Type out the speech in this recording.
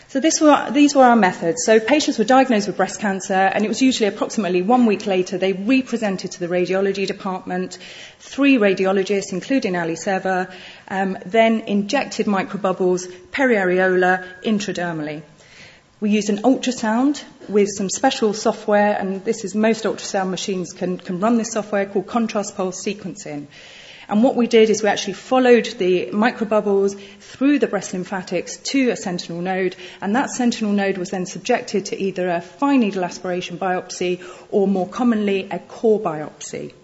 So these were our methods. So patients were diagnosed with breast cancer, and it was usually approximately 1 week later they re-presented to the radiology department. 3 radiologists, including Ali Seva, then injected microbubbles periareolar intradermally. We used an ultrasound with some special software, and most ultrasound machines can run this software called contrast pulse sequencing. And what we did is we actually followed the microbubbles through the breast lymphatics to a sentinel node, and that sentinel node was then subjected to either a fine needle aspiration biopsy or more commonly a core biopsy.